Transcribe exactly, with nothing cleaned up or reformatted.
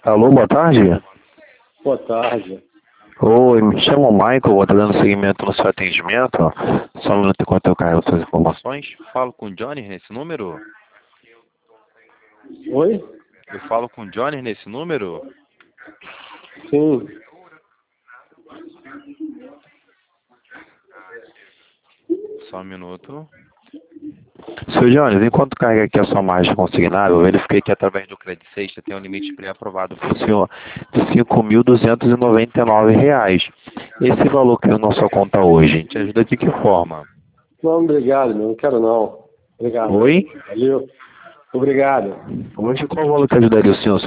Alô, boa tarde. Boa tarde. Oi, me chamo Michael, vou estar dando seguimento no seu atendimento. Só um minuto enquanto eu carrego suas informações. Falo com o Johnny nesse número? Oi? Eu falo com o Johnny nesse número? Sim. Só um minuto. Seu Johnny, enquanto carrega aqui a sua margem consignável, eu verifiquei que através do Credit Sexta tem um limite pré-aprovado para o senhor de cinco mil duzentos e noventa e nove reais. Esse valor caiu na sua conta hoje. Te ajuda de que forma? Não, obrigado, não quero não. Obrigado. Oi? Valeu. Obrigado. Hoje qual valor que ajudaria o senhor?